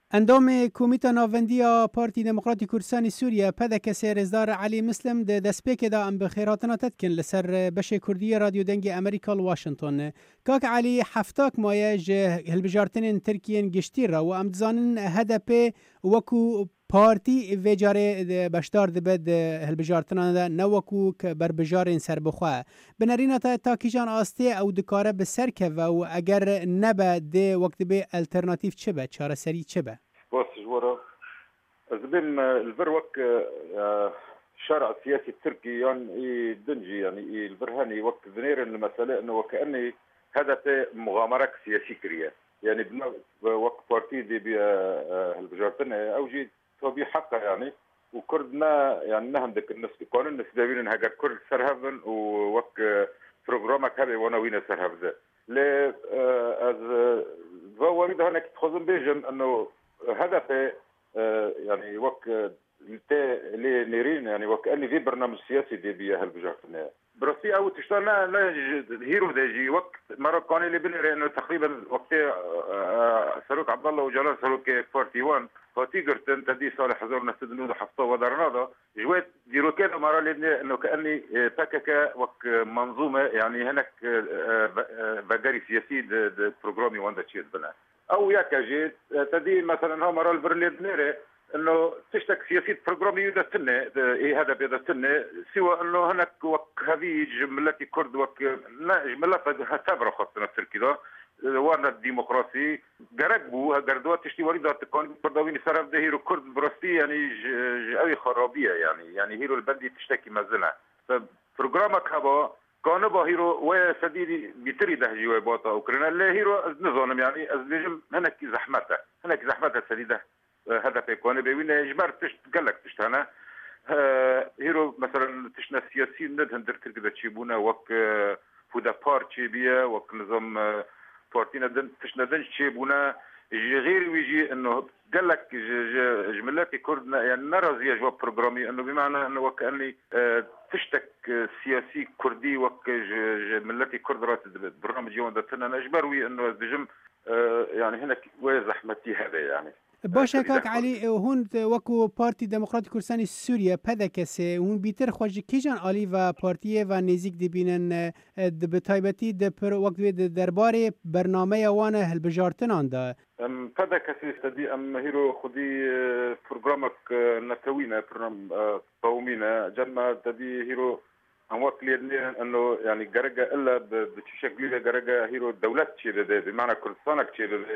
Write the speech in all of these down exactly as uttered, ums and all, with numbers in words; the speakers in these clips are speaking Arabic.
اندام کومیتا ناوندیا پارتی دموکراتی کردستانی سوریه پدک سرزدار علی مسلم ده دسپیک دا ام بخیراتنا تدکن لسر بش کردی رادیو دنگ امریکا واشنطن. کاک علی هفتاک مایه جه هلبجارتن ترکیین گشتی را و امدزانن هدپ وکو پارتی ویجاره بشدار دبد هلبجارتنا دا نوکو بر بجارین سر بخواه. بنارین تا تاکیجان آسته او دکاره بسر که و اگر نبه ده وقت به الترناتیف چه به؟ چاره سری چه به؟ باش جوارا زبين البروك الشارع السياسي التركي يعني دنجي يعني البرهاني وقت ذنير المسألة انه وكأني هدف مغامرة سياسية كريا يعني وقت بارتي دي بي البجارتنا او جي توبي حقا يعني وكردنا يعني نهندك الناس قانون الناس دابين هاجر كرد سرهبن ووقت بروجرامك هذا وانا وين سرهب ل از ضوابط هناك تخزن بيجن انه هدف يعني وك لي نيرين يعني وكأني في برنامج سياسي دي بيه هالبجارتنا براسي او تشتغلنا لا هيرو داجي وقت مرة قاني اللي بنري انه تقريبا وقت سلوك عبد الله وجلال سلوك واحد وأربعين فتيجرتن تدي صالح حزور نستدلون حفظه ودرناضة جوات ديرو كده مرة اللي انه كأني باكاكا وك منظومة يعني هناك بقاري سياسي بروجرامي واندا تشيد بنا او ياكا جيت تدي مثلا هم مرة البرلين نيري انه تشتك سياسيه بروجرامي يدا سنه ايه هذا بيدا سنه سوى انه هناك وك هذه جملتي كرد وك لا جملات هتابره خاصه التركي ده وانا الديمقراطي قرقبوا قردوا تشتي وريده تكون كردوين سرف ده هيرو كرد بروستي يعني قوي خرابيه يعني يعني هيرو البلدي تشتكي مازلها فبروجرامك هذا كان با هيرو وسديدي بيتري ده جواباته اوكرانيا لا هيرو نظام يعني ازلجم هناك زحمته هناك زحمته سديده هذا يكون بيوين اجبار تشت قال لك تشت هنا هيرو مثلا تشنا سياسيين ندهن درتك كذا تشيبونا وك فودا بارتي بيا وك نظام بارتينا دن تشنا دن تشيبونا غير ويجي انه قال لك جملاتي كردنا يعني نرى زي جواب بروجرامي انه بمعنى انه وكاني تشتك سياسي كردي وك جملاتي كرد رات برنامج يوم دتنا اجبروي انه دجم يعني هنا وزحمتي هذا يعني باشه کاک علی هون وکو پارتی دموکراتی کردستانی سوریه پدا کسی هون بیتر خوش کیجان علی و پارتیه و نزیک دبینن به تایبتی در وقت درباره برنامه وان هلبجارتن آنده ام پدا کسی استدی ام هیرو خودی پروگرامک نتوینه برنامه قومینه جنما تدی هیرو هم وقت ليدني انه يعني جرجا الا بشكل جرجا هيرو دولات تشيل ده بمعنى كردستان تشيل ده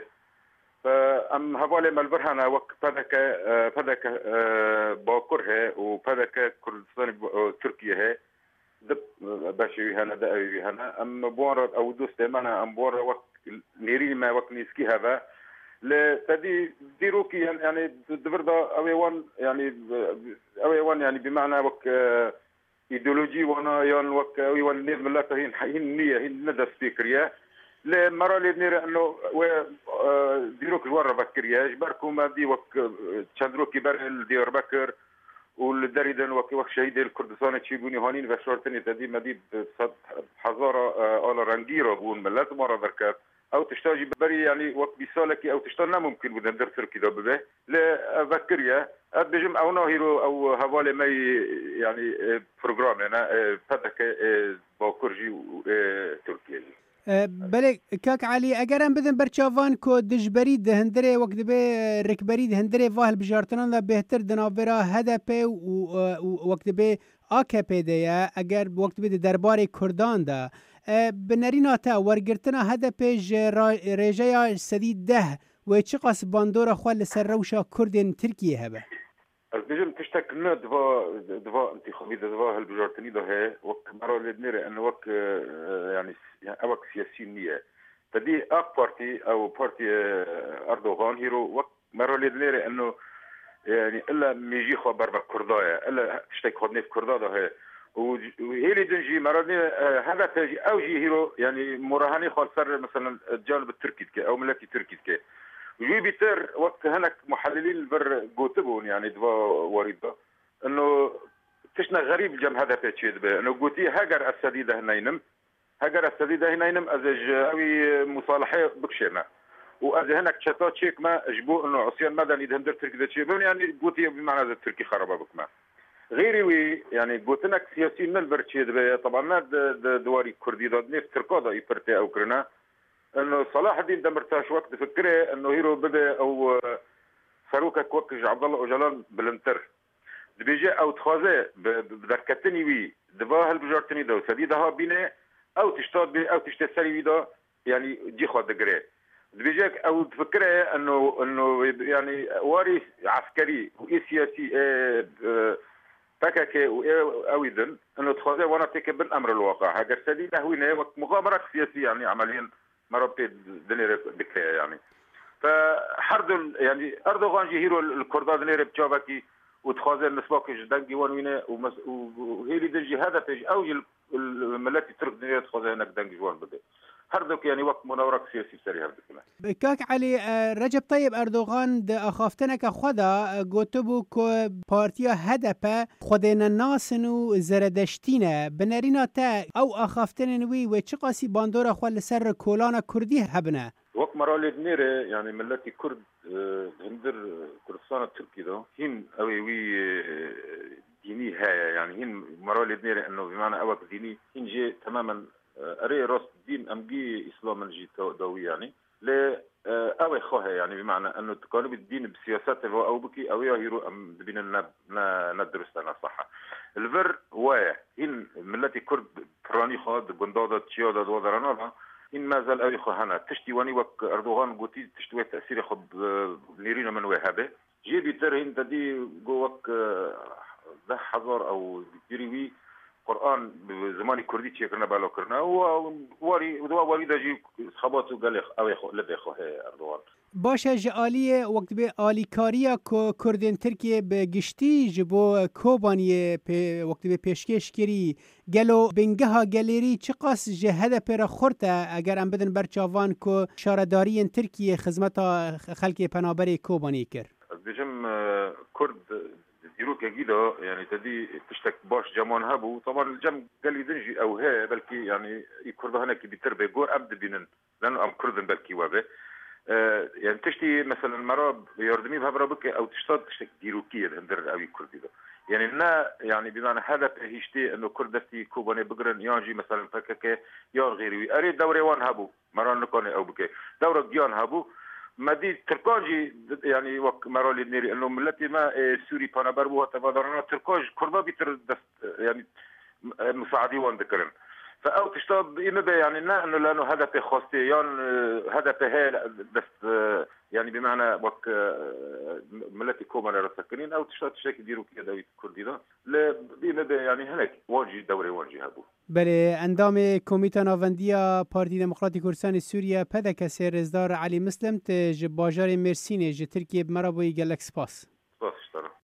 فأم هوالي مالبرهانا وك فدك فدك باكرها وفدك كردستان تركيا دب باشي هنا دقي هنا أم بورا أو دوست معنا أم بورا وك نيري ما وك نيسكي هذا لتدي ديروكي يعني دبردا أويوان يعني أويوان يعني بمعنى وك إيديولوجي وانا يان وك أويوان نيز ملاته هين هين نية هين ندى سبيكريا لمرة اللي بنير انه ديروك جوار بكريا جبركو ما دي وك تشندرو كبار الديار بكر والدريدن وك وك شهيد الكردستان تشيبوني هونين وشورتني تدي ما دي حزارة على رنجيرة بون ملات مرة بركات او تشتاجي بري يعني وك بيسالكي او تشتغلنا ممكن بدنا ندرسر كده ببه لبكريا بجم او ناهيرو او هوالي مي يعني بروجرام انا فتك باكرجي تركيا بله کاک علی اگرم بدن برچاوان کو دجبری دهندره وقت به رکبری دهندره واه بجارتنان لا بهتر دناورا هدف و وقت به آکپ ده اگر وقت به دربار کردان ده بنرینا تا ورگرتنا هدف رجای سدید ده و چه قاس باندورا خال سر روشا کردن ترکیه هبه البجم تشتكلنا دفا دفا انتخابي دفا هالبجارتني ده هي وك مرة لدنيرة انه وك يعني اوك سياسي نية تدي اك بارتي او بارتي اردوغان هيرو وك مرة لدنيرة انه يعني الا ميجي خبر بكردايا الا تشتك خدني في كردا ده هي وهي اللي دنجي مرة هذا تجي او جي هيرو يعني مراهني خالصر مثلا الجانب التركي او ملكي تركي كي وجي بيتر وقت هناك محللين البر قوتبون يعني دوا وريده انه تشنا غريب الجم هذا تشيد به انه قوتي هاجر السديده هنينم هاجر السديده هنينم ازج اوي مصالحه بكشنا وأز هناك شتا تشيك ما جبو إنه عصيان مدني دهندر تركي ده شيء يعني قوتي بمعنى ذا تركي خرابة بكما غيري وي يعني قوتناك سياسيين من البرتشيد طبعا ما دواري كردي ضد نيف تركاضة يبرتي أو كرنا إنه صلاح الدين دمرتاش وقت فكره إنه هيرو بدأ أو فاروق كوكج عبد الله أوجلان بلنتر دبيجي أو تخاذه بدركتني وي دباه البجارتني ده وسديدها بينه أو تشتاد بي أو تشتسري ويدا يعني دي خاد دقري دبيجيك أو تفكره إنه إنه يعني واري عسكري وسياسي فكك أو يدن إنه تخاذه وانا تكبر الأمر الواقع هاجر سديده هو وقت مغامرة سياسية يعني عمليا مربي دنيا دكيا يعني فحرد يعني أردوغان جهيرو الكرداد دنيا بتشابكي وتخاذه النسبة جدًا وانوينه وهيلي دجي هذا تج أوج الملاتي ترك دنيا تخاذه هناك دنج جوان بده هردوك يعني وقت مناورة سياسي سري هردوك كاك علي رجب طيب أردوغان ده أخافتنك خدا قوتبو كو بارتيا هدفه خدين الناس نو زردشتينه بنارينا تا أو أخافتن وي وچقاسي باندورا خوال سر كولانا كردي هبنه وقت مرالي دنيرة يعني ملاتي كرد هندر كردستان التركي ده هين أوي وي ديني هاي يعني هين مرالي دنيرة إنه بمعنى أوك ديني هين جي تماما أري راس دين أمجي إسلام الجي دوي يعني لا أوي خوها يعني بمعنى أنه تقارب الدين بسياسات هو أو بكي أو يهيرو أم بين النب ندرس لنا صحة الفر وايا هين ملتي كرد فراني خاد بندادة تشيادة دوادرانها هين ما زال أوي خوهنا تشتي واني وك أردوغان قوتي تشتوي تأثير خب نيرينا من وهابه جي بيتر هين تدي جوك ده حضر أو بيريوي قرآن بزماني كردي تشي كرنا بالو كرنا وواري ودوا واري دجي خباتو قال أوي خو لبي خو هي أردوغان باشه جالیه وقت به آلیکاریا کو کردن ترکیه به گشتی جبو کوبانیه په وقت به پیشکش کری گلو بنگها گلیری چقاس جهده پر خورته اگر ام بدن برچاوان کو شارداری ترکیه خدمت خلک پنابر کوبانی کر بجم کرد دیروک گیدا يعني تدي تشتك باش جمان هبو طبعا الجم قال يدنجي او هي بلكي يعني يكرد هناك بتربه جور ابد بينن لانه ام كردن بلكي وابه أه يعني تشتي مثلا مراب يردمي بهبربك او تشتاد تشتك ديروكيه هندر او كردي ده يعني نا يعني بمعنى هذا هيشتي انه كردتي كوباني بقرن يانجي مثلا فكك يان غيري اري دوري وان هبو مران نكوني او بك دوره جيان هبو مدي تركاجي يعني وك مرالي نيري انه ملتي ما سوري بانابر بو تفادرنا تركاج كردا بيتر يعني مساعدي وان ذكرن فاو تشتاب اما يعني نا انه لانه هدف خاصي يان هدف هي بس يعني بمعنى وك ملتي كومان رسكنين او تشتاب تشكي ديرو كده كردي ده لا بما يعني هناك واجي دوري واجي هبو بله اندام کمیته ناوندیا پارتی دموکراتی کردستان سوریه پدک سرزدار علی مسلم ته باجار مرسینه ج ترکیه مرا بوی گلکس پاس پاس